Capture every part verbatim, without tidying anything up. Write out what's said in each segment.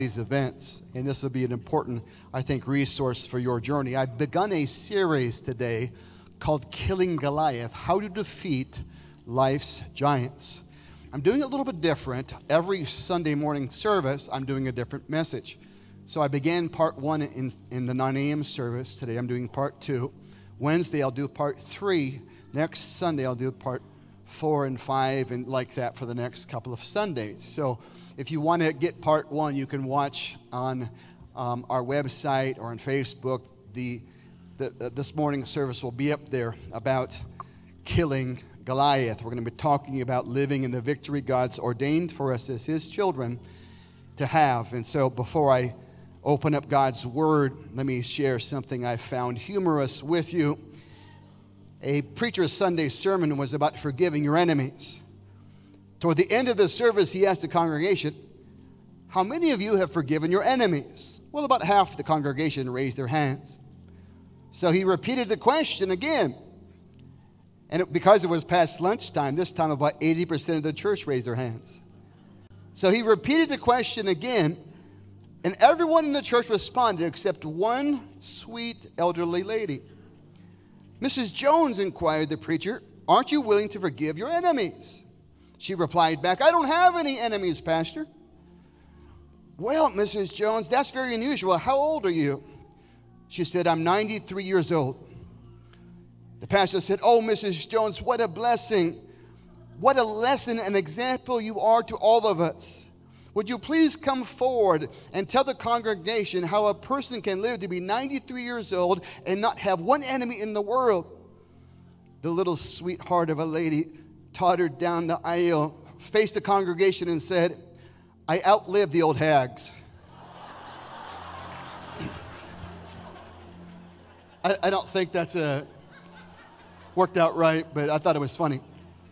these events, and this will be an important, I think, resource for your journey. I've begun a series today called Killing Goliath, How to Defeat Life's Giants. I'm doing it a little bit different. Every Sunday morning service, I'm doing a different message. So I began part one in, in the nine a.m. service. Today I'm doing part two. Wednesday I'll do part three. Next Sunday I'll do part four and five, and like that for the next couple of Sundays. So if you want to get part one, you can watch on um, our website or on Facebook. The, the uh, this morning's service will be up there about killing Goliath. We're going to be talking about living in the victory God's ordained for us as His children to have. And so before I open up God's Word, let me share something I found humorous with you. A preacher's Sunday sermon was about forgiving your enemies. Toward the end of the service, he asked the congregation, how many of you have forgiven your enemies? Well, about half the congregation raised their hands. So he repeated the question again. And it, because it was past lunchtime, this time about eighty percent of the church raised their hands. So he repeated the question again, and everyone in the church responded except one sweet elderly lady. Missus Jones, inquired the preacher, aren't you willing to forgive your enemies? She replied back, I don't have any enemies, Pastor. Well, Missus Jones, that's very unusual. How old are you? She said, I'm ninety-three years old. The pastor said, oh, Missus Jones, what a blessing. What a lesson and example you are to all of us. Would you please come forward and tell the congregation how a person can live to be ninety-three years old and not have one enemy in the world? The little sweetheart of a lady tottered down the aisle, faced the congregation and said, I outlived the old hags. I, I don't think that's a, worked out right, but I thought it was funny.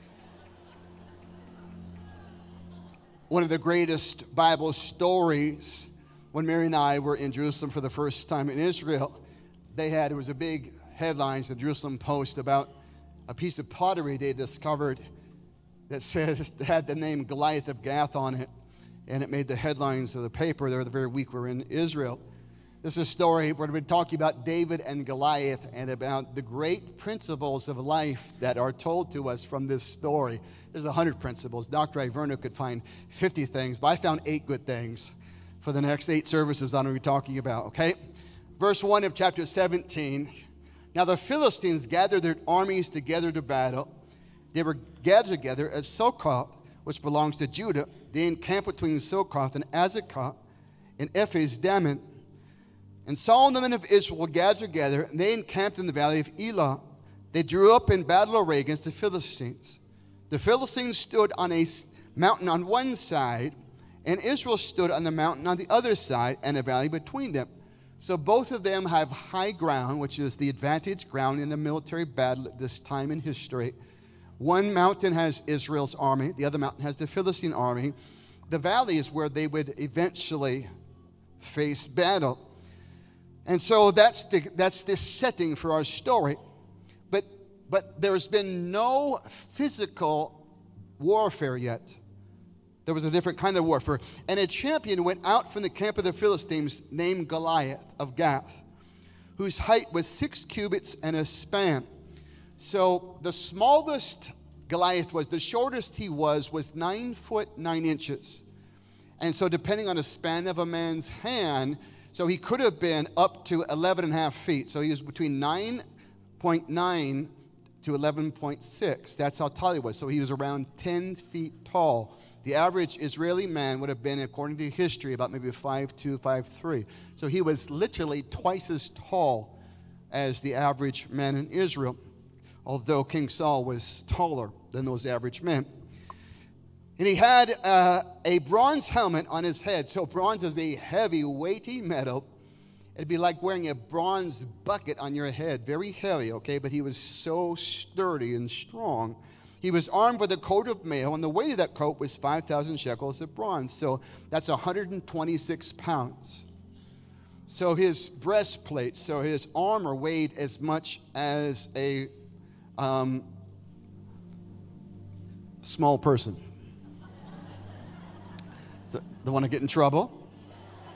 One of the greatest Bible stories, when Mary and I were in Jerusalem for the first time in Israel, they had, it was a big headlines in the Jerusalem Post about a piece of pottery they discovered that said, it had the name Goliath of Gath on it, and it made the headlines of the paper there the very week we were in Israel. This is a story where we're talking about David and Goliath and about the great principles of life that are told to us from this story. There's a hundred principles. Doctor Iverno could find fifty things, but I found eight good things for the next eight services I'm going to be talking about, okay? Verse one of chapter seventeen. Now the Philistines gathered their armies together to battle. They were gathered together at Succoth, which belongs to Judah. They encamped between Succoth and Azekah in Ephes Dammim. And Saul and the men of Israel gathered together, and they encamped in the valley of Elah. They drew up in battle array against the Philistines. The Philistines stood on a mountain on one side, and Israel stood on the mountain on the other side, and a valley between them. So both of them have high ground, which is the advantage ground in a military battle at this time in history. One mountain has Israel's army. The other mountain has the Philistine army. The valley is where they would eventually face battle. And so that's the, that's the setting for our story. But, but there's been no physical warfare yet. There was a different kind of warfare. And a champion went out from the camp of the Philistines named Goliath of Gath, whose height was six cubits and a span. So the smallest Goliath was, the shortest he was, was nine foot nine inches. And so depending on the span of a man's hand, so he could have been up to eleven and a half feet. So he was between nine point nine to eleven point six. That's how tall he was. So he was around ten feet tall. The average Israeli man would have been, according to history, about maybe five two, five three. So he was literally twice as tall as the average man in Israel, although King Saul was taller than those average men. And he had uh, a bronze helmet on his head. So bronze is a heavy, weighty metal. It'd be like wearing a bronze bucket on your head. Very heavy, okay? But he was so sturdy and strong. He was armed with a coat of mail, and the weight of that coat was five thousand shekels of bronze. So that's one hundred twenty-six pounds. So his breastplate, so his armor weighed as much as a um, small person. The, the one to get in trouble.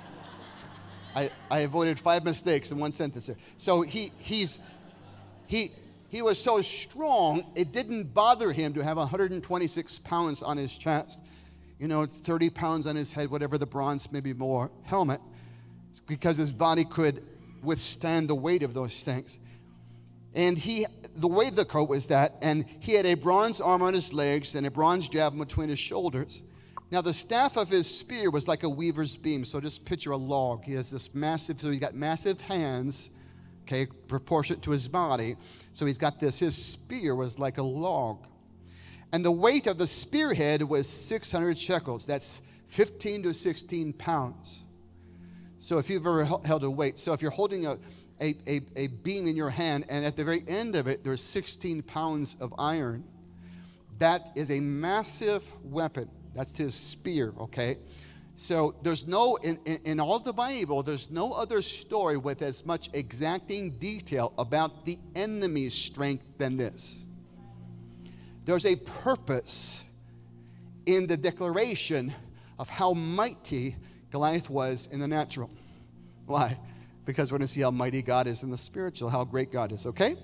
I, I avoided five mistakes in one sentence there. So he he's he he was so strong, it didn't bother him to have one hundred twenty-six pounds on his chest. You know, thirty pounds on his head, whatever the bronze, maybe more, helmet. It's because his body could withstand the weight of those things. And he, the weight of the coat was that, and he had a bronze arm on his legs and a bronze javelin between his shoulders. Now the staff of his spear was like a weaver's beam. So just picture a log. He has this massive, so he's got massive hands, okay, proportionate to his body. So he's got this, his spear was like a log. And the weight of the spearhead was six hundred shekels. That's fifteen to sixteen pounds. So if you've ever held a weight, so if you're holding a, a, a, a beam in your hand, and at the very end of it, there's sixteen pounds of iron, that is a massive weapon. That's his spear, okay? So there's no, in, in, in all the Bible, there's no other story with as much exacting detail about the enemy's strength than this. There's a purpose in the declaration of how mighty Goliath was in the natural. Why? Because we're going to see how mighty God is in the spiritual, how great God is, okay?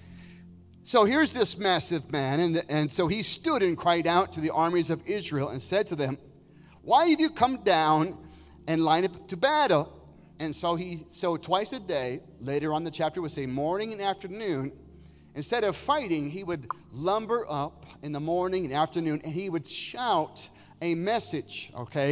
So here's this massive man, and, and so he stood and cried out to the armies of Israel and said to them, "Why have you come down and lined up to battle?" And so he, so twice a day, later on the chapter would say morning and afternoon, instead of fighting, he would lumber up in the morning and afternoon, and he would shout a message, okay?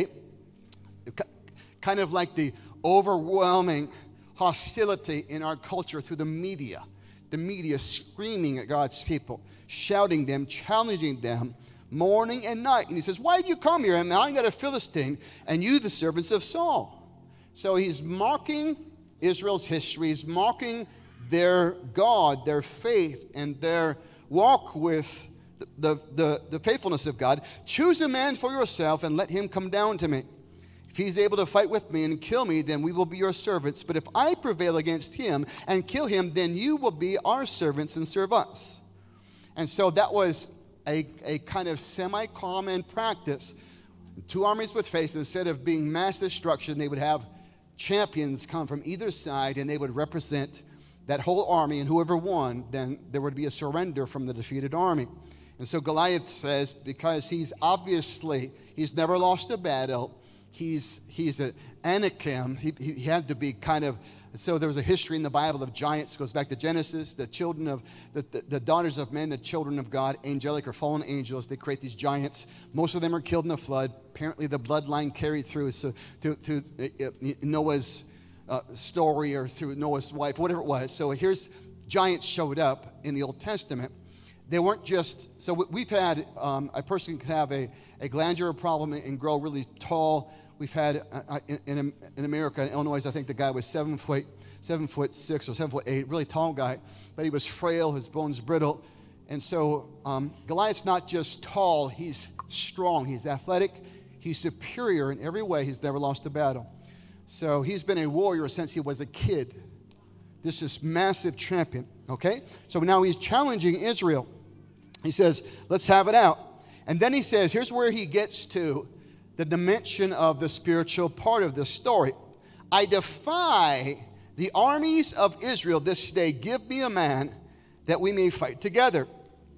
Kind of like the overwhelming hostility in our culture through the media. The media screaming at God's people, shouting them, challenging them, morning and night. And he says, "Why have you come here? And now I'm not a Philistine, and you the servants of Saul." So he's mocking Israel's history. He's mocking their God, their faith, and their walk with the, the, the faithfulness of God. "Choose a man for yourself and let him come down to me. If he's able to fight with me and kill me, then we will be your servants. But if I prevail against him and kill him, then you will be our servants and serve us." And so that was a, a kind of semi-common practice. Two armies would face, instead of being mass destruction, they would have champions come from either side, and they would represent that whole army, and whoever won, then there would be a surrender from the defeated army. And so Goliath says, because he's obviously, he's never lost a battle, He's he's an Anakim. He, he had to be kind of, so there was a history in the Bible of giants. It goes back to Genesis. The children of, the, the, the daughters of men, the children of God, angelic or fallen angels, they create these giants. Most of them are killed in the flood. Apparently the bloodline carried through so, to, to uh, Noah's uh, story, or through Noah's wife, whatever it was. So here's, giants showed up in the Old Testament. They weren't just, so we've had, um, a person can have a, a glandular problem and grow really tall. We've had, uh, in, in, in America, in Illinois, I think the guy was seven foot, seven foot six or seven foot eight, really tall guy, but he was frail, his bones brittle. And so um, Goliath's not just tall, he's strong, he's athletic, he's superior in every way. He's never lost a battle. So he's been a warrior since he was a kid. This is massive champion, okay? So now he's challenging Israel. He says, let's have it out. And then he says, here's where he gets to the dimension of the spiritual part of this story. "I defy the armies of Israel this day. Give me a man that we may fight together."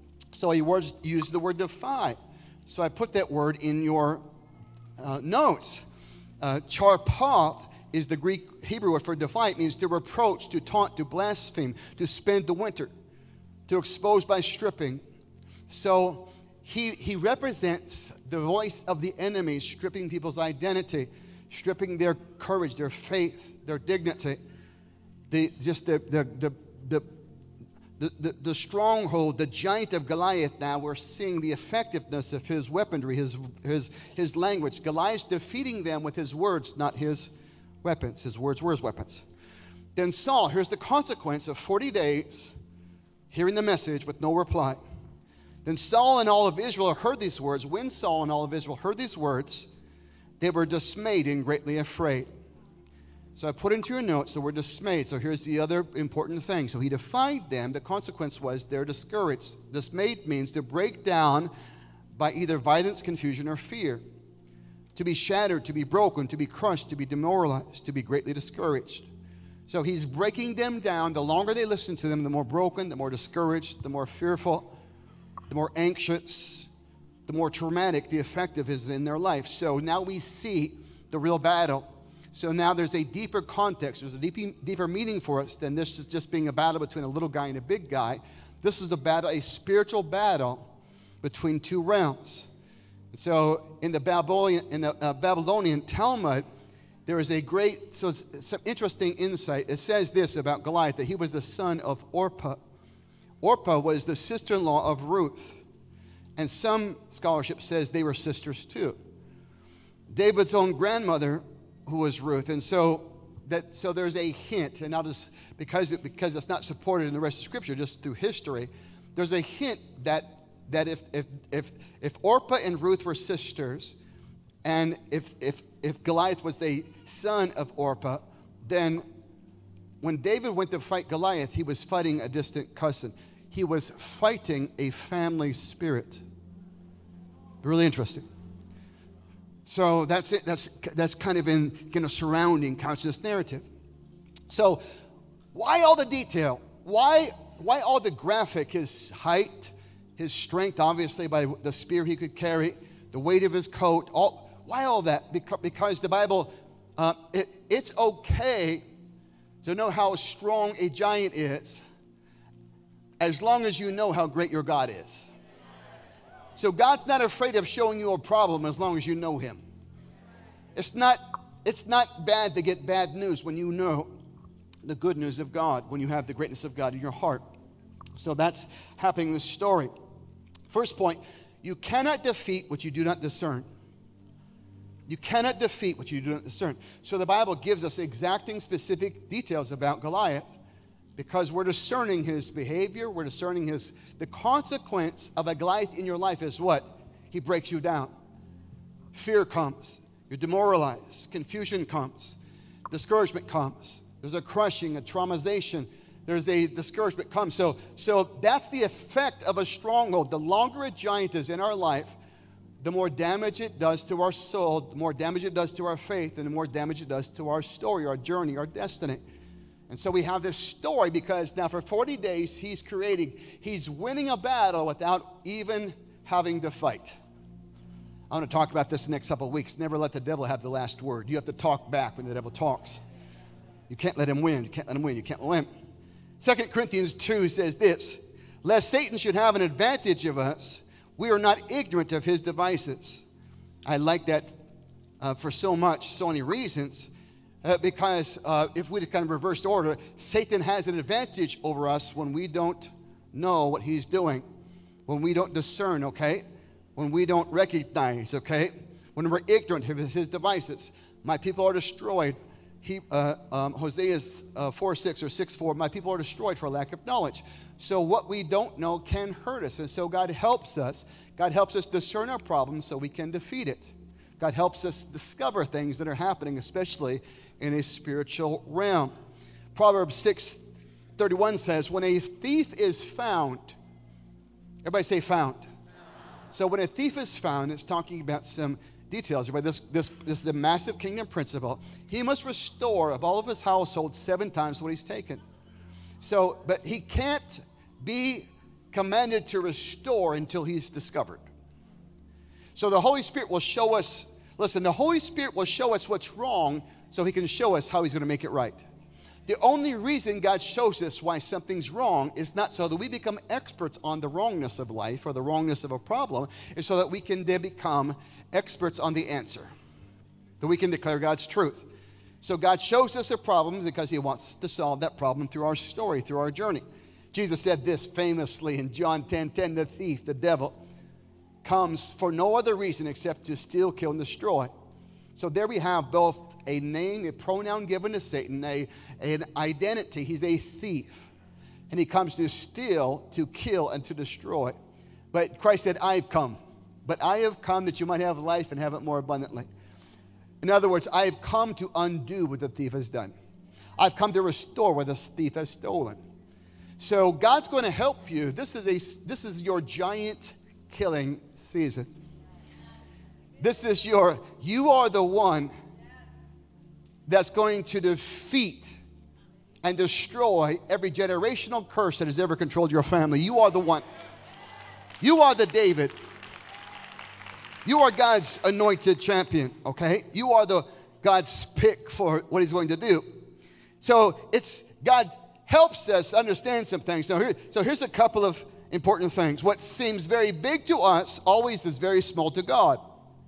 So he words, used the word defy. So I put that word in your uh, notes. Uh, charpath is the Greek Hebrew word for defy. It means to reproach, to taunt, to blaspheme, to spend the winter, to expose by stripping. So He, he represents the voice of the enemy, stripping people's identity, stripping their courage, their faith, their dignity. The, just the, the, the, the, the, the, the stronghold, the giant of Goliath. Now we're seeing the effectiveness of his weaponry, his, his, his language. Goliath's defeating them with his words, not his weapons. His words were his weapons. Then Saul, here's the consequence of forty days hearing the message with no reply. Then Saul and all of Israel heard these words. When Saul and all of Israel heard these words, they were dismayed and greatly afraid. So I put into your notes the word dismayed. So here's the other important thing. So he defied them. The consequence was they're discouraged. Dismayed means to break down by either violence, confusion, or fear. to be shattered, to be broken, to be crushed, to be demoralized, to be greatly discouraged. So he's breaking them down. The longer they listen to them, the more broken, the more discouraged, the more fearful, the more anxious, the more traumatic the effect of is in their life. So now we see the real battle. So now there's a deeper context. There's a deep, deeper meaning for us than this is just being a battle between a little guy and a big guy. This is a battle, a spiritual battle between two realms. And so in the Babylonian, in the uh, Babylonian Talmud, there is a great, so it's, it's some interesting insight. It says this about Goliath, that he was the son of Orpah. Orpah was the sister-in-law of Ruth. And some scholarship says they were sisters too. David's own grandmother, who was Ruth. And so that so there's a hint, and I'll just, because, it, because it's not supported in the rest of Scripture, just through history, there's a hint that that if if if if Orpah and Ruth were sisters, and if if if Goliath was a son of Orpah, then when David went to fight Goliath, he was fighting a distant cousin. He was fighting a family spirit. Really interesting. So that's it. That's that's kind of in you know surrounding conscious narrative. So why all the detail? Why why all the graphic? His height, his strength, obviously by the spear he could carry, the weight of his coat. All why all that? Because because the Bible, uh, it, it's okay to know how strong a giant is, as long as you know how great your God is. So God's not afraid of showing you a problem as long as you know him. It's not, it's not bad to get bad news when you know the good news of God, when you have the greatness of God in your heart. So that's happening in this story. First point, you cannot defeat what you do not discern. You cannot defeat what you do not discern. So the Bible gives us exacting specific details about Goliath, because we're discerning his behavior, we're discerning his, the consequence of a Goliath in your life is what? He breaks you down. Fear comes. You're demoralized. Confusion comes. Discouragement comes. There's a crushing, a traumatization. There's a discouragement comes. So, so that's the effect of a stronghold. The longer a giant is in our life, the more damage it does to our soul, the more damage it does to our faith, and the more damage it does to our story, our journey, our destiny. And so we have this story because now for forty days he's creating, he's winning a battle without even having to fight. I want to talk about this the next couple of weeks. Never let the devil have the last word. You have to talk back when the devil talks. You can't let him win. You can't let him win. You can't let him win. Second Corinthians two says this, lest Satan should have an advantage of us, we are not ignorant of his devices. I like that uh, for so much, so many reasons. Uh, because uh, if we kind of reverse order, Satan has an advantage over us when we don't know what he's doing, when we don't discern, okay? When we don't recognize, okay? When we're ignorant of his devices. My people are destroyed. He, uh, um, Hosea's uh, four six or six four, my people are destroyed for lack of knowledge. So what we don't know can hurt us. And so God helps us. God helps us discern our problems so we can defeat it. God helps us discover things that are happening, especially in a spiritual realm. Proverbs six thirty-one says, when a thief is found, everybody say found. So when a thief is found, it's talking about some details. Everybody, this, this, this is a massive kingdom principle. He must restore of all of his household seven times what he's taken. So, but he can't be commanded to restore until he's discovered. So the Holy Spirit will show us, listen, the Holy Spirit will show us what's wrong so he can show us how he's going to make it right. The only reason God shows us why something's wrong is not so that we become experts on the wrongness of life or the wrongness of a problem. It's so that we can then become experts on the answer, that we can declare God's truth. So God shows us a problem because he wants to solve that problem through our story, through our journey. Jesus said this famously in John ten ten, the thief, the devil, comes for no other reason except to steal, kill, and destroy. So there we have both a name, a pronoun given to Satan, a, an identity. He's a thief. And he comes to steal, to kill, and to destroy. But Christ said, I've come. But I have come that you might have life and have it more abundantly. In other words, I have come to undo what the thief has done. I've come to restore what the thief has stolen. So God's going to help you. This is a this is your giant killing season. This is your, you are the one that's going to defeat and destroy every generational curse that has ever controlled your family. You are the one. You are the David. You are God's anointed champion, okay? You are the God's pick for what he's going to do. So it's, God helps us understand some things. So, here, so here's a couple of important things. What seems very big to us always is very small to God.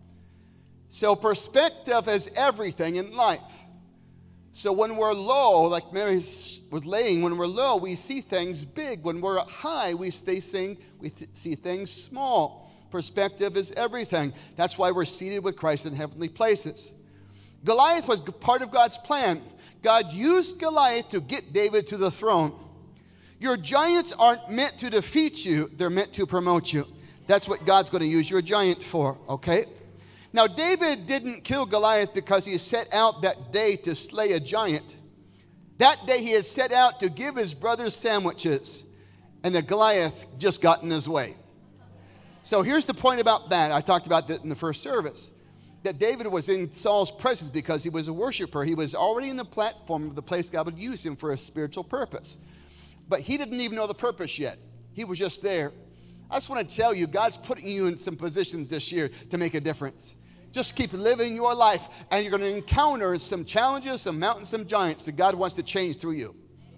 So perspective is everything in life. So when we're low, like Mary was laying, when we're low, we see things big. When we're high, we stay seeing, we th- see things small. Perspective is everything. That's why we're seated with Christ in heavenly places. Goliath was part of God's plan. God used Goliath to get David to the throne. Your giants aren't meant to defeat you. They're meant to promote you. That's what God's going to use your giant for, okay? Now, David didn't kill Goliath because he set out that day to slay a giant. That day he had set out to give his brothers sandwiches, and the Goliath just got in his way. So here's the point about that. I talked about that in the first service, that David was in Saul's presence because he was a worshiper. He was already in the platform of the place God would use him for a spiritual purpose. But he didn't even know the purpose yet. He was just there. I just want to tell you, God's putting you in some positions this year to make a difference. Just keep living your life, and you're going to encounter some challenges, some mountains, some giants that God wants to change through you.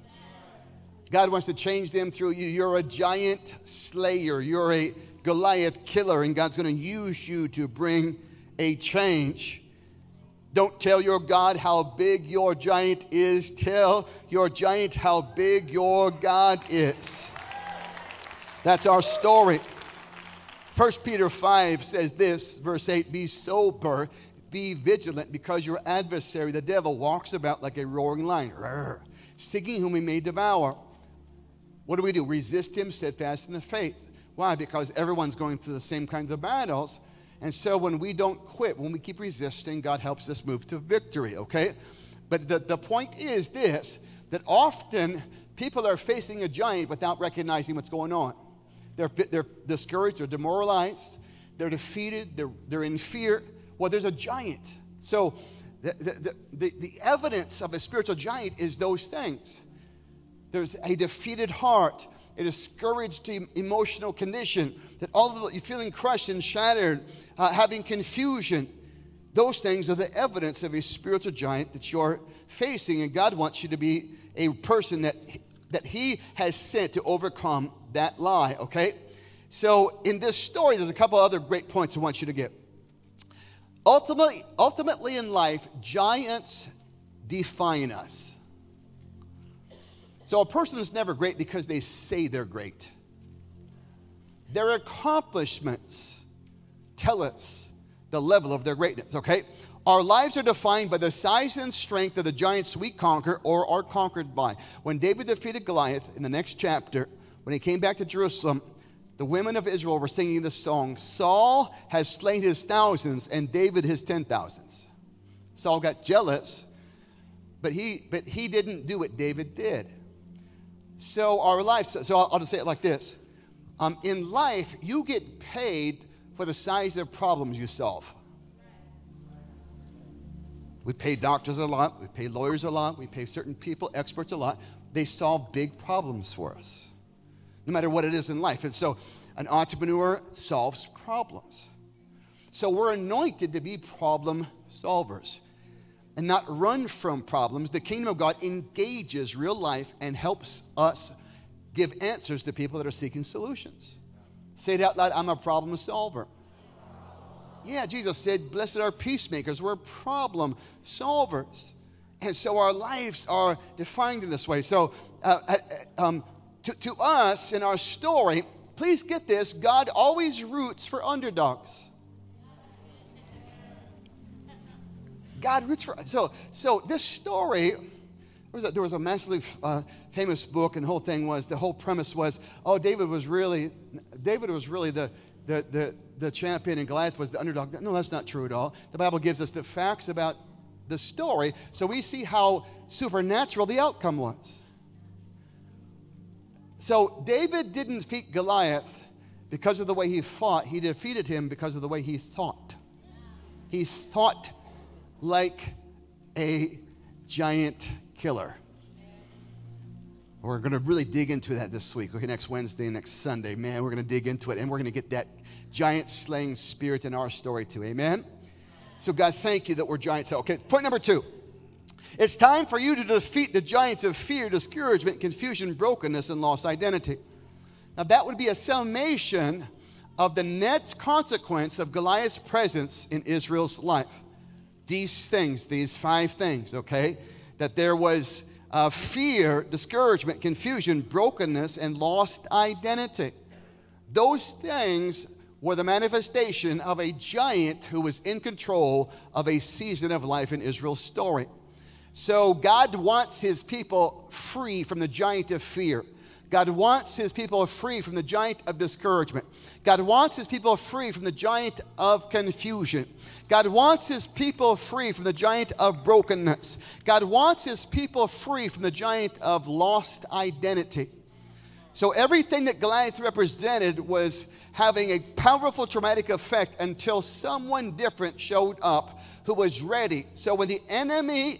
God wants to change them through you. You're a giant slayer. You're a Goliath killer, and God's going to use you to bring a change. Don't tell your God how big your giant is. Tell your giant how big your God is. That's our story. First Peter five says this, verse eight, be sober, be vigilant, because your adversary, the devil, walks about like a roaring lion, seeking whom he may devour. What do we do? Resist him, steadfast in the faith. Why? Because everyone's going through the same kinds of battles. And so when we don't quit, when we keep resisting, God helps us move to victory, okay? But the, the point is this, that often people are facing a giant without recognizing what's going on. They're, they're discouraged, they're demoralized, they're defeated, they're, they're in fear. Well, there's a giant. So the, the, the, the evidence of a spiritual giant is those things. There's a defeated heart, a discouraged emotional condition, that all of the, you're feeling crushed and shattered, uh, having confusion. Those things are the evidence of a spiritual giant that you're facing, and God wants you to be a person that, that he has sent to overcome that lie, okay? So in this story, there's a couple other great points I want you to get. Ultimately, ultimately in life, giants define us. So a person is never great because they say they're great. Their accomplishments tell us the level of their greatness, okay? Our lives are defined by the size and strength of the giants we conquer or are conquered by. When David defeated Goliath in the next chapter, when he came back to Jerusalem, the women of Israel were singing this song, Saul has slain his thousands and David his ten thousands. Saul got jealous, but he, but he didn't do what David did. So our lives, so, so I'll, I'll just say it like this. Um, in life, you get paid for the size of problems you solve. We pay doctors a lot, we pay lawyers a lot, we pay certain people, experts a lot. They solve big problems for us, no matter what it is in life. And so an entrepreneur solves problems. So we're anointed to be problem solvers and not run from problems. The kingdom of God engages real life and helps us give answers to people that are seeking solutions. Say it out loud, I'm a problem solver. Yeah, Jesus said, blessed are peacemakers. We're problem solvers. And so our lives are defined in this way. So uh, um, to, to us in our story, please get this, God always roots for underdogs. God roots for, so, so this story, there was a, there was a massively uh, famous book, and the whole thing was, the whole premise was, oh, David was really, David was really the, the, the, the champion and Goliath was the underdog. No, that's not true at all. The Bible gives us the facts about the story, so we see how supernatural the outcome was. So David didn't defeat Goliath because of the way he fought. He defeated him because of the way he thought. He's thought like a giant killer. We're going to really dig into that this week. Okay, next Wednesday, next Sunday. Man, we're going to dig into it, and we're going to get that giant slaying spirit in our story too. Amen? So, guys, thank you that we're giants. Okay, point number two. It's time for you to defeat the giants of fear, discouragement, confusion, brokenness, and lost identity. Now, that would be a summation of the net consequence of Goliath's presence in Israel's life. These things, these five things, okay? That there was uh, fear, discouragement, confusion, brokenness, and lost identity. Those things were the manifestation of a giant who was in control of a season of life in Israel's story. So God wants his people free from the giant of fear. God wants his people free from the giant of discouragement. God wants his people free from the giant of confusion. God wants his people free from the giant of brokenness. God wants his people free from the giant of lost identity. So everything that Goliath represented was having a powerful traumatic effect until someone different showed up who was ready. So when the enemy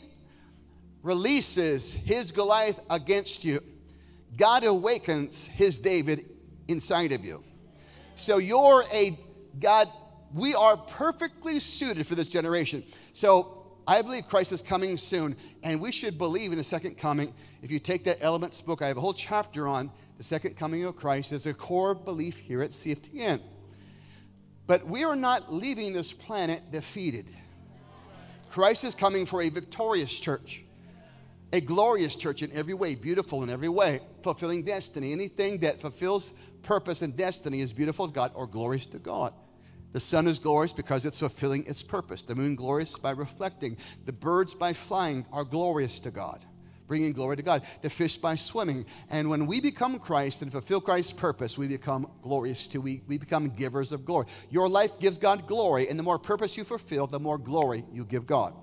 releases his Goliath against you, God awakens his David inside of you. So you're a, God, we are perfectly suited for this generation. So I believe Christ is coming soon, and we should believe in the second coming. If you take that Elements book, I have a whole chapter on the second coming of Christ as a core belief here at C F T N. But we are not leaving this planet defeated. Christ is coming for a victorious church. A glorious church in every way, beautiful in every way, fulfilling destiny. Anything that fulfills purpose and destiny is beautiful to God or glorious to God. The sun is glorious because it's fulfilling its purpose. The moon glorious by reflecting. The birds by flying are glorious to God, bringing glory to God. The fish by swimming. And when we become Christ and fulfill Christ's purpose, we become glorious too. We, we become givers of glory. Your life gives God glory, and the more purpose you fulfill, the more glory you give God.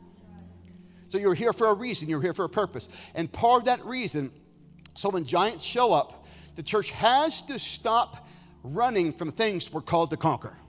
So you're here for a reason. You're here for a purpose. And part of that reason, so when giants show up, the church has to stop running from things we're called to conquer.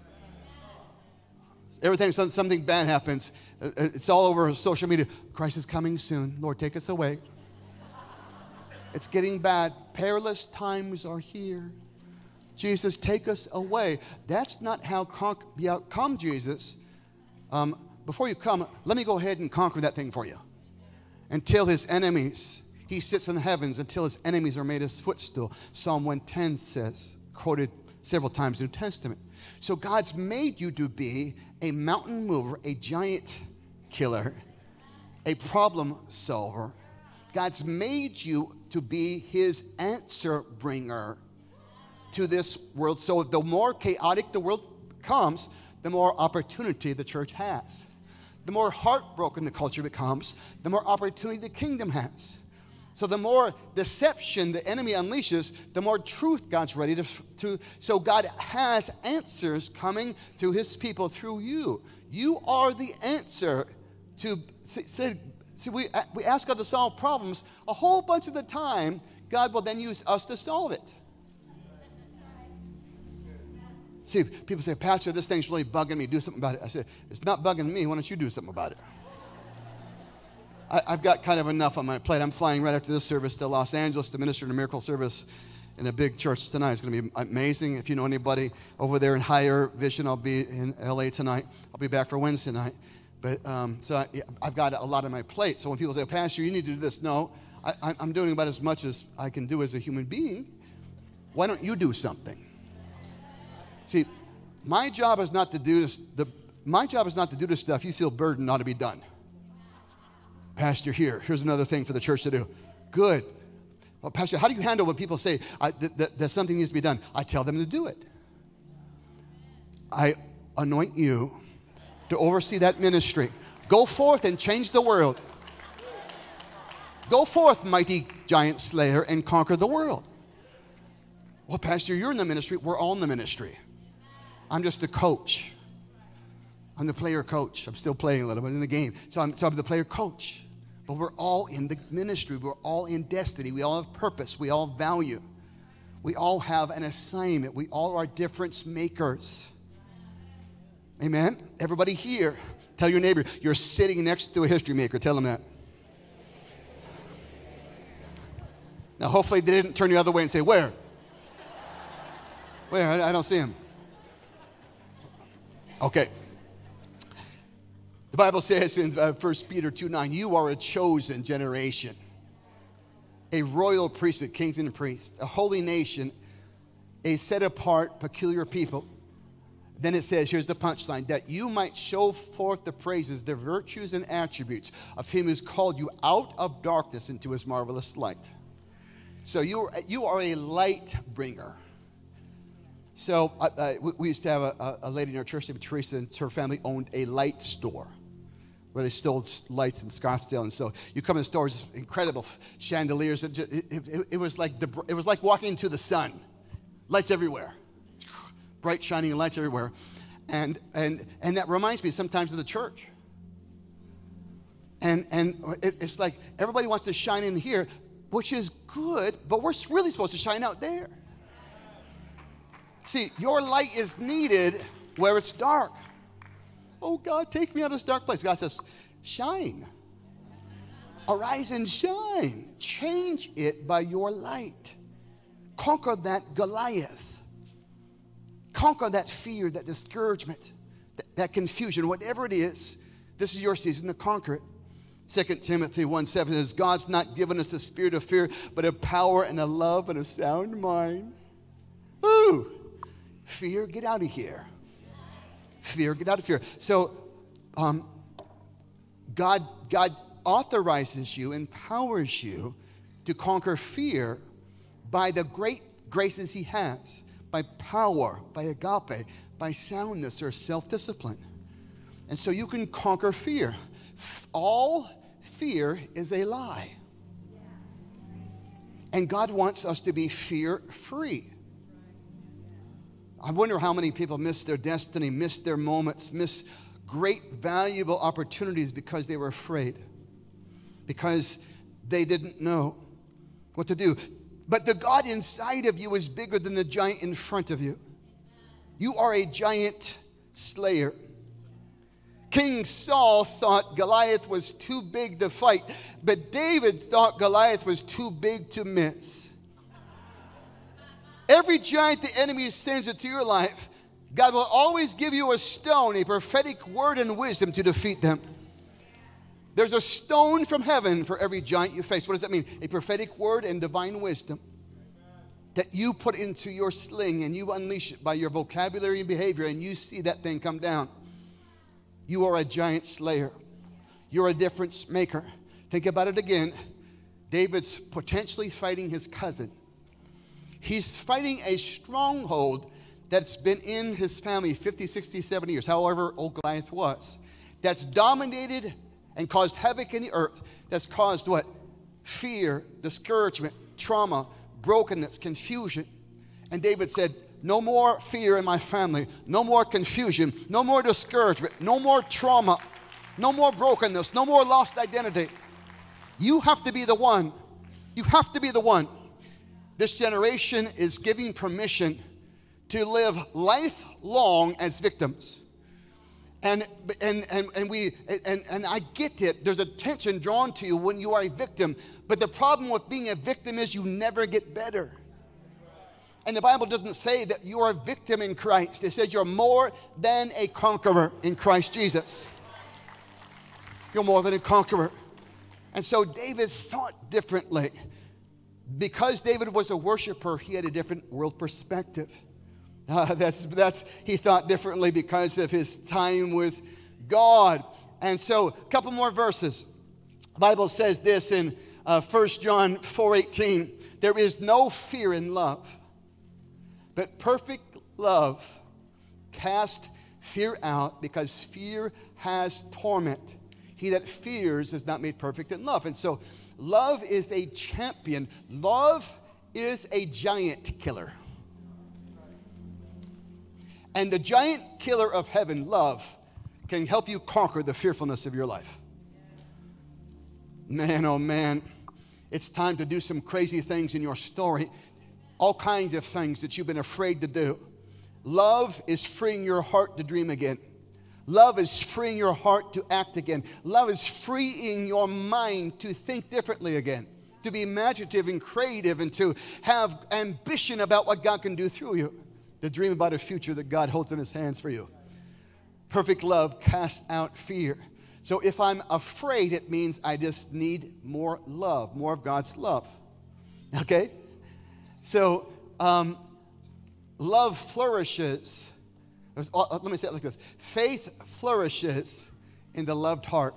Every time something bad happens, it's all over social media. Christ is coming soon. Lord, take us away. It's getting bad. Perilous times are here. Jesus, take us away. That's not how conquer. Yeah, come, Jesus. Um, Before you come, let me go ahead and conquer that thing for you. Until his enemies, he sits in the heavens until his enemies are made his footstool. Psalm one ten says, quoted several times in the New Testament. So God's made you to be a mountain mover, a giant killer, a problem solver. God's made you to be his answer bringer to this world. So the more chaotic the world becomes, the more opportunity the church has. The more heartbroken the culture becomes, the more opportunity the kingdom has. So the more deception the enemy unleashes, the more truth God's ready to, to so God has answers coming to his people through you. You are the answer to, see, see we, we ask God to solve problems. A whole bunch of the time, God will then use us to solve it. See, people say, Pastor, this thing's really bugging me. Do something about it. I said, it's not bugging me. Why don't you do something about it? I, I've got kind of enough on my plate. I'm flying right after this service to Los Angeles to minister in a miracle service in a big church tonight. It's going to be amazing. If you know anybody over there in Higher Vision, I'll be in L A tonight. I'll be back for Wednesday night. But um, so I, I've got a lot on my plate. So when people say, Pastor, you need to do this. No, I, I'm doing about as much as I can do as a human being. Why don't you do something? See, my job is not to do this. The, my job is not to do this stuff you feel burdened ought to be done. Pastor, here, here's another thing for the church to do. Good. Well, Pastor, how do you handle when people say I, th- th- that something needs to be done? I tell them to do it. I anoint you to oversee that ministry. Go forth and change the world. Go forth, mighty giant slayer, and conquer the world. Well, Pastor, you're in the ministry. We're all in the ministry. I'm just the coach. I'm the player coach. I'm still playing a little bit in the game. So I'm, so I'm the player coach. But we're all in the ministry. We're all in destiny. We all have purpose. We all have value. We all have an assignment. We all are difference makers. Amen. Everybody here, tell your neighbor, you're sitting next to a history maker. Tell them that. Now, hopefully they didn't turn the other way and say, where? Where? I, I don't see him. Okay. The Bible says in uh, First Peter two nine, you are a chosen generation, a royal priesthood, kings and priests, a holy nation, a set-apart, peculiar people. Then it says, here's the punchline, that you might show forth the praises, the virtues and attributes of him who's called you out of darkness into his marvelous light. So you are, you are a light bringer. So uh, uh, we, we used to have a, a lady in our church named Teresa, and her family owned a light store where they sold lights in Scottsdale. And so you come in the store, it's incredible chandeliers. It, it, it, it was like the, it was like walking into the sun. Lights everywhere. Bright, shining lights everywhere. And, and, and that reminds me sometimes of the church. And, and it, it's like everybody wants to shine in here, which is good, but we're really supposed to shine out there. See, your light is needed where it's dark. Oh, God, take me out of this dark place. God says, shine. Arise and shine. Change it by your light. Conquer that Goliath. Conquer that fear, that discouragement, that, that confusion, whatever it is. This is your season to conquer it. Second Timothy one seven says, God's not given us the spirit of fear, but of power and a love and a sound mind. Ooh, fear, get out of here. Fear, get out of fear. So, um, God, God authorizes you, empowers you to conquer fear by the great graces he has, by power, by agape, by soundness or self-discipline. And so you can conquer fear. All fear is a lie. And God wants us to be fear-free. I wonder how many people miss their destiny, miss their moments, miss great valuable opportunities because they were afraid, because they didn't know what to do. But the God inside of you is bigger than the giant in front of you. You are a giant slayer. King Saul thought Goliath was too big to fight, but David thought Goliath was too big to miss. Every giant the enemy sends into your life, God will always give you a stone, a prophetic word and wisdom to defeat them. There's a stone from heaven for every giant you face. What does that mean? A prophetic word and divine wisdom that you put into your sling and you unleash it by your vocabulary and behavior, and you see that thing come down. You are a giant slayer. You're a difference maker. Think about it again. David's potentially fighting his cousin. He's fighting a stronghold that's been in his family fifty, sixty, seventy years, however old Goliath was, that's dominated and caused havoc in the earth, that's caused what? Fear, discouragement, trauma, brokenness, confusion. And David said, no more fear in my family, no more confusion, no more discouragement, no more trauma, no more brokenness, no more lost identity. You have to be the one. You have to be the one. This generation is giving permission to live lifelong as victims. And and and and we and, and I get it. There's a tension drawn to you when you are a victim. But the problem with being a victim is you never get better. And the Bible doesn't say that you are a victim in Christ. It says you're more than a conqueror in Christ Jesus. You're more than a conqueror. And so David thought differently. Because David was a worshiper, he had a different world perspective. Uh, that's, that's, he thought differently because of his time with God. And so, a couple more verses. The Bible says this in uh, First John four eighteen. There is no fear in love, but perfect love casts fear out, because fear has torment. He that fears is not made perfect in love. And so, love is a champion. Love is a giant killer. And the giant killer of heaven, love, can help you conquer the fearfulness of your life. Man, oh man, it's time to do some crazy things in your story. All kinds of things that you've been afraid to do. Love is freeing your heart to dream again. Love is freeing your heart to act again. Love is freeing your mind to think differently again, to be imaginative and creative, and to have ambition about what God can do through you, to dream about a future that God holds in his hands for you. Perfect love casts out fear. So if I'm afraid, it means I just need more love, more of God's love. Okay? So um, love flourishes. Let me say it like this. Faith flourishes in the loved heart.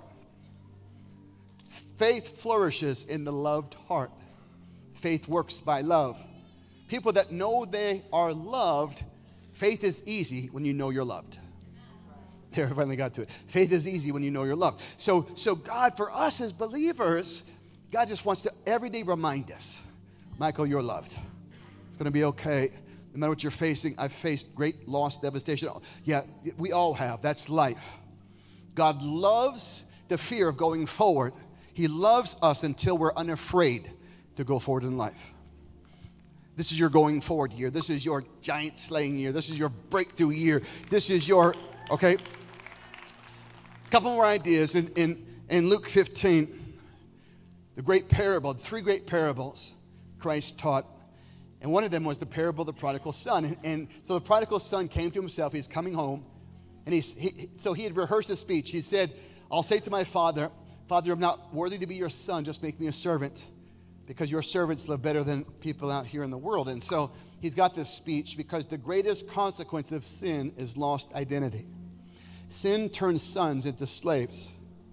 Faith flourishes in the loved heart. Faith works by love. People that know they are loved, faith is easy when you know you're loved. There, I finally got to it. Faith is easy when you know you're loved. So, so God, for us as believers, God just wants to every day remind us, Michael, you're loved. It's going to be okay. No matter what you're facing, I've faced great loss, devastation. Yeah, we all have. That's life. God loves the fear of going forward. He loves us until we're unafraid to go forward in life. This is your going forward year. This is your giant slaying year. This is your breakthrough year. This is your, okay. A couple more ideas. In, in, in Luke fifteen, the great parable, the three great parables Christ taught. And one of them was the parable of the prodigal son. And, and so the prodigal son came to himself. He's coming home. And he's, he, so he had rehearsed a speech. He said, I'll say to my father, Father, I'm not worthy to be your son. Just make me a servant, because your servants live better than people out here in the world. And so he's got this speech because the greatest consequence of sin is lost identity. Sin turns sons into slaves.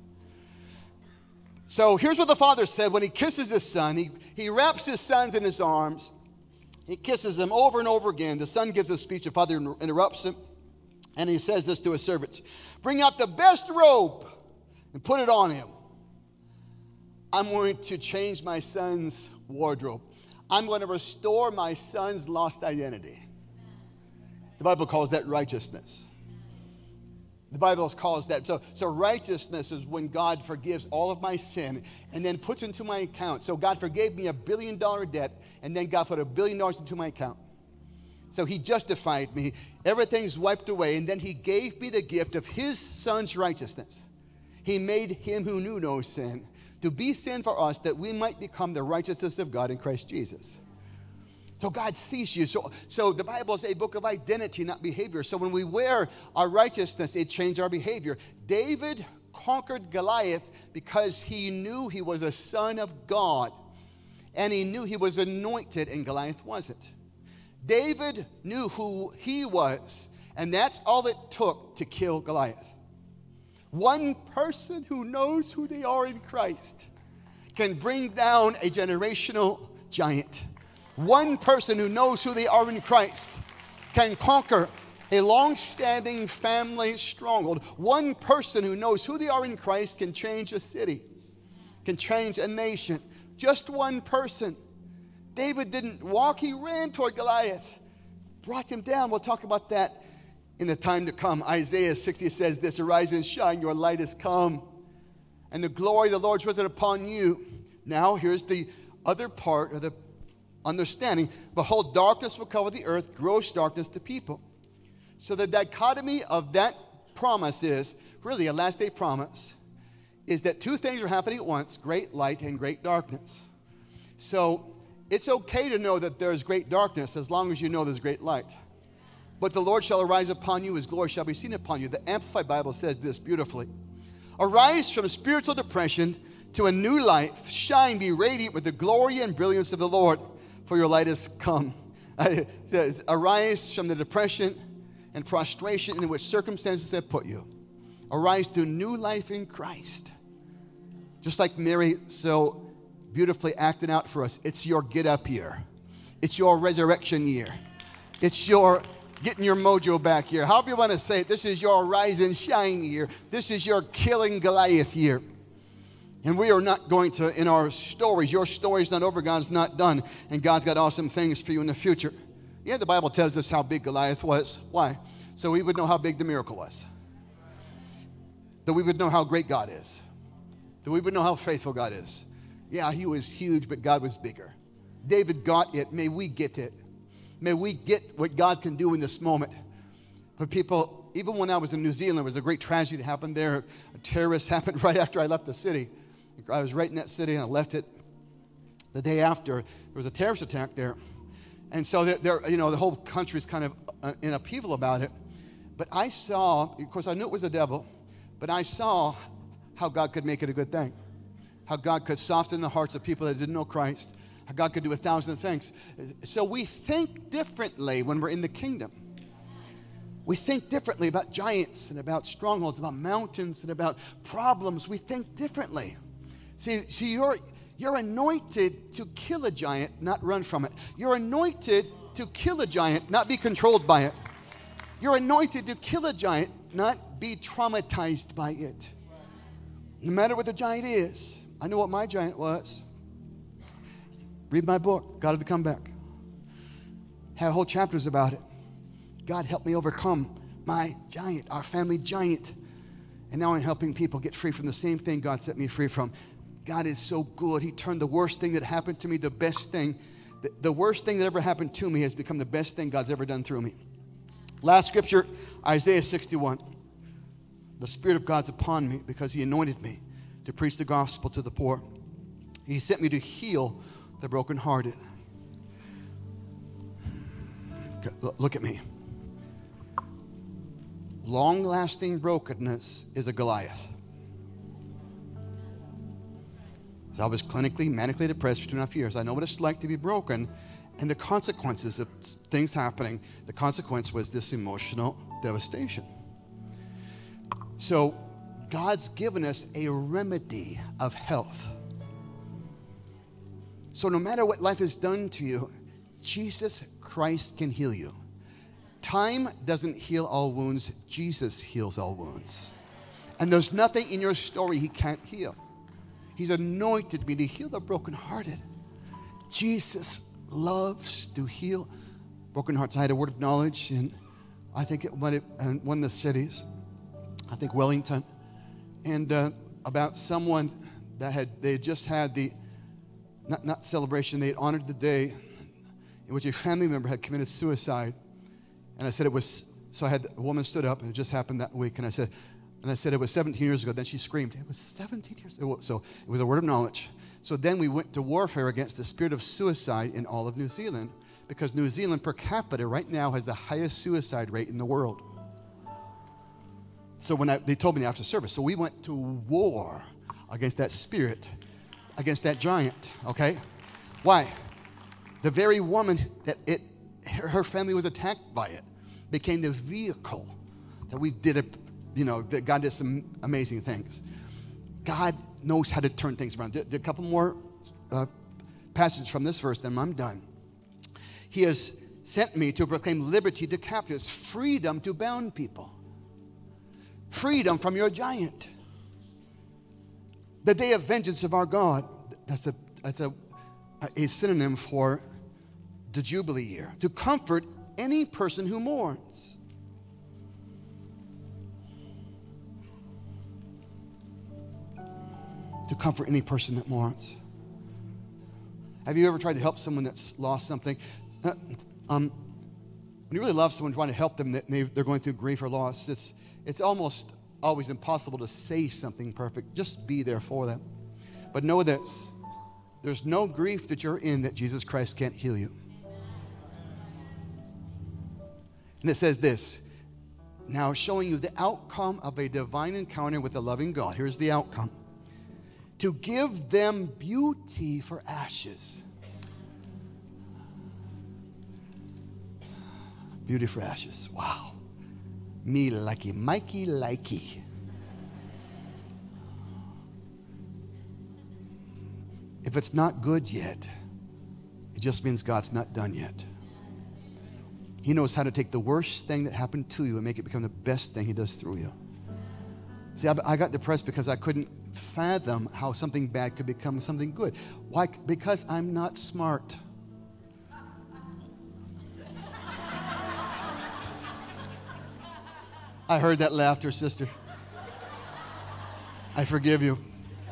So here's what the father said when he kisses his son. He, he wraps his sons in his arms. He kisses him over and over again. The son gives a speech. The father interrupts him. And he says this to his servants. Bring out the best robe and put it on him. I'm going to change my son's wardrobe. I'm going to restore my son's lost identity. The Bible calls that righteousness. The Bible calls that. So, so righteousness is when God forgives all of my sin and then puts into my account. So God forgave me a billion dollar debt, and then God put a billion dollars into my account. So he justified me. Everything's wiped away, and then he gave me the gift of his son's righteousness. He made him who knew no sin to be sin for us, that we might become the righteousness of God in Christ Jesus. So God sees you. So, so the Bible is a book of identity, not behavior. So when we wear our righteousness, it changes our behavior. David conquered Goliath because he knew he was a son of God. And he knew he was anointed, and Goliath wasn't. David knew who he was, and that's all it took to kill Goliath. One person who knows who they are in Christ can bring down a generational giant. One person who knows who they are in Christ can conquer a long-standing family stronghold. One person who knows who they are in Christ can change a city, can change a nation. Just one person. David didn't walk, he ran toward Goliath, brought him down. We'll talk about that in the time to come. Isaiah sixty says this, arise and shine, your light has come, and the glory of the Lord is risen upon you. Now, here's the other part of the understanding. Behold, darkness will cover the earth, gross darkness to people. So the dichotomy of that promise is, really a last day promise, is that two things are happening at once, great light and great darkness. So it's okay to know that there's great darkness as long as you know there's great light. But the Lord shall arise upon you, his glory shall be seen upon you. The Amplified Bible says this beautifully. Arise from spiritual depression to a new life. Shine, be radiant with the glory and brilliance of the Lord, for your light has come. It says, arise from the depression and prostration in which circumstances have put you. Arise to new life in Christ. Just like Mary so beautifully acted out for us. It's your get up year. It's your resurrection year. It's your getting your mojo back year. However you want to say it, this is your rise and shine year. This is your killing Goliath year. And we are not going to, in our stories, your story's not over, God's not done, and God's got awesome things for you in the future. Yeah, the Bible tells us how big Goliath was. Why? So we would know how big the miracle was. That we would know how great God is. That we would know how faithful God is. Yeah, he was huge, but God was bigger. David got it. May we get it. May we get what God can do in this moment. But people, even when I was in New Zealand, there was a great tragedy that happened there. A terrorist happened right after I left the city. I was right in that city, and I left it the day after. There was a terrorist attack there. And so, there, there, you know, the whole country's kind of uh, in upheaval about it. But I saw, of course, I knew it was the devil, but I saw how God could make it a good thing. How God could soften the hearts of people that didn't know Christ. How God could do a thousand things. So we think differently when we're in the kingdom. We think differently about giants and about strongholds, about mountains and about problems. We think differently. See, see you're, you're anointed to kill a giant, not run from it. You're anointed to kill a giant, not be controlled by it. You're anointed to kill a giant, not be traumatized by it. No matter what the giant is. I know what my giant was. Read my book, God of the Comeback. Have whole chapters about it. God helped me overcome my giant, our family giant. And now I'm helping people get free from the same thing God set me free from. God is so good. He turned the worst thing that happened to me, the best thing. The, the worst thing that ever happened to me has become the best thing God's ever done through me. Last scripture, Isaiah sixty-one. The Spirit of God's upon me because He anointed me to preach the gospel to the poor. He sent me to heal the brokenhearted. Look at me. Long-lasting brokenness is a Goliath. So I was clinically, manically depressed for two and a half years. I know what it's like to be broken and the consequences of things happening. The consequence was this emotional devastation. So God's given us a remedy of health. So no matter what life has done to you, Jesus Christ can heal you. Time doesn't heal all wounds. Jesus heals all wounds. And there's nothing in your story He can't heal. He's anointed me to heal the brokenhearted. Jesus loves to heal broken hearts. I had a word of knowledge in, I think, it, one of the cities, I think Wellington, and uh, about someone that had, they had just had the, not, not celebration, they had honored the day in which a family member had committed suicide. And I said it was, so I had, a woman stood up, and it just happened that week, and I said, and I said it was seventeen years ago. Then she screamed, it was seventeen years ago. So it was a word of knowledge. So then we went to warfare against the spirit of suicide in all of New Zealand, because New Zealand per capita right now has the highest suicide rate in the world. So when I, they told me after service, so we went to war against that spirit, against that giant, okay? Why? The very woman that it, her, her family was attacked by it became the vehicle that we did, a, you know, that God did some amazing things. God knows how to turn things around. A couple more uh, passages from this verse, then I'm done. He has sent me to proclaim liberty to captives, freedom to bound people. Freedom from your giant. The day of vengeance of our God. That's a, that's a, a synonym for the Jubilee year. To comfort any person who mourns. To comfort any person that mourns. Have you ever tried to help someone that's lost something? Uh, um, when you really love someone, trying to help them, they, they're going through grief or loss, it's, it's almost always impossible to say something perfect. Just be there for them. But know this, there's no grief that you're in that Jesus Christ can't heal you. And it says this, now showing you the outcome of a divine encounter with a loving God. Here's the outcome. To give them beauty for ashes. Beauty for ashes. Wow. Me likey, Mikey likey. If it's not good yet, it just means God's not done yet. He knows how to take the worst thing that happened to you and make it become the best thing He does through you. See, I, I got depressed because I couldn't fathom how something bad could become something good. Why? Because I'm not smart. I heard that laughter, sister. I forgive you.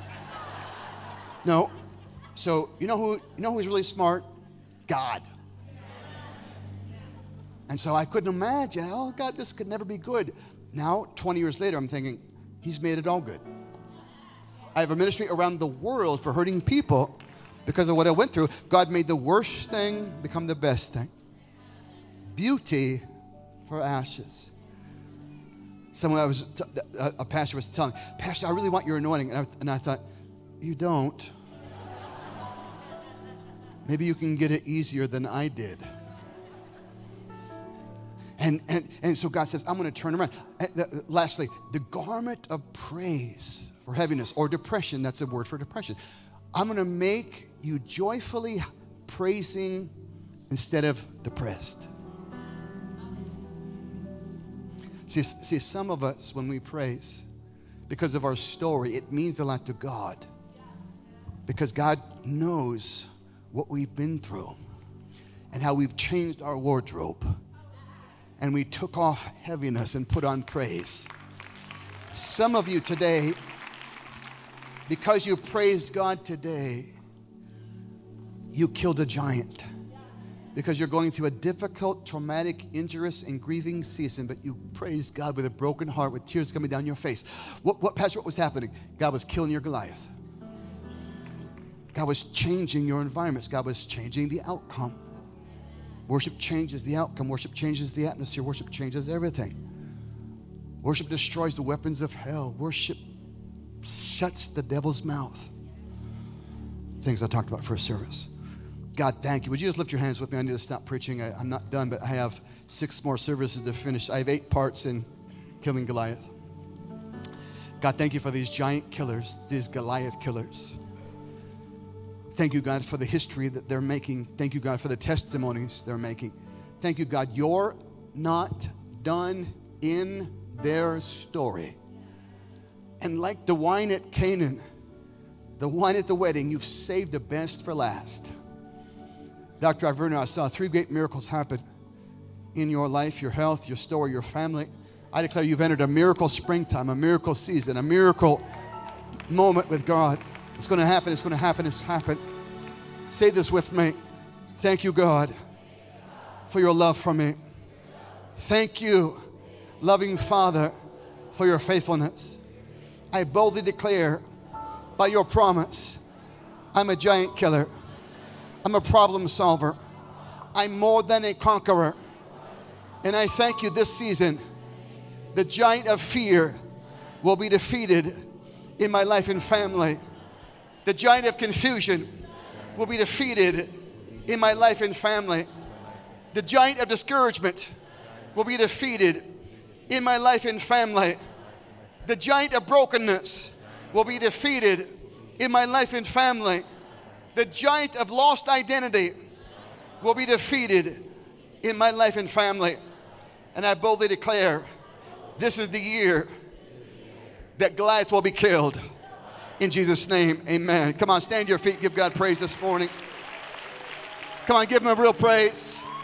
No. So, you know who you know who's really smart? God. And so I couldn't imagine, oh God, this could never be good. Now, twenty years later, I'm thinking, he's made it all good. I have a ministry around the world for hurting people because of what I went through. God made the worst thing become the best thing. Beauty for ashes. Someone I was, t- a pastor was telling, Pastor, I really want your anointing. And I, and I thought, you don't. Maybe you can get it easier than I did. And, and, and so God says, I'm going to turn around. And lastly, the garment of praise for heaviness or depression. That's a word for depression. I'm going to make you joyfully praising instead of depressed. See, see, some of us, when we praise, because of our story, it means a lot to God. Because God knows what we've been through and how we've changed our wardrobe. And we took off heaviness and put on praise. Some of you today, because you praised God today, you killed a giant. Because you're going through a difficult, traumatic, injurious, and grieving season, but you praised God with a broken heart, with tears coming down your face. What, what, Pastor, what was happening? God was killing your Goliath. God was changing your environments. God was changing the outcome. Worship changes the outcome. Worship changes the atmosphere. Worship changes everything. Worship destroys the weapons of hell. Worship shuts the devil's mouth. Things I talked about first service. God, thank you. Would you just lift your hands with me? I need to stop preaching. I, I'm not done, but I have six more services to finish. I have eight parts in killing Goliath. God, thank you for these giant killers, these Goliath killers. Thank you, God, for the history that they're making. Thank you, God, for the testimonies they're making. Thank you, God, you're not done in their story. And like the wine at Canaan, the wine at the wedding, you've saved the best for last. Doctor Iverno, I saw three great miracles happen in your life, your health, your story, your family. I declare you've entered a miracle springtime, a miracle season, a miracle moment with God. It's going to happen, it's going to happen, it's happened. Say this with me. Thank you, God, for your love for me. Thank you, loving Father, for your faithfulness. I boldly declare by your promise, I'm a giant killer. I'm a problem solver. I'm more than a conqueror. And I thank you this season, the giant of fear will be defeated in my life and family. The giant of confusion will be defeated in my life and family. The giant of discouragement will be defeated in my life and family. The giant of brokenness will be defeated in my life and family. The giant of lost identity will be defeated in my life and family. And I boldly declare, this is the year that Goliath will be killed. In Jesus' name, amen. Come on, stand to your feet. Give God praise this morning. Come on, give him a real praise.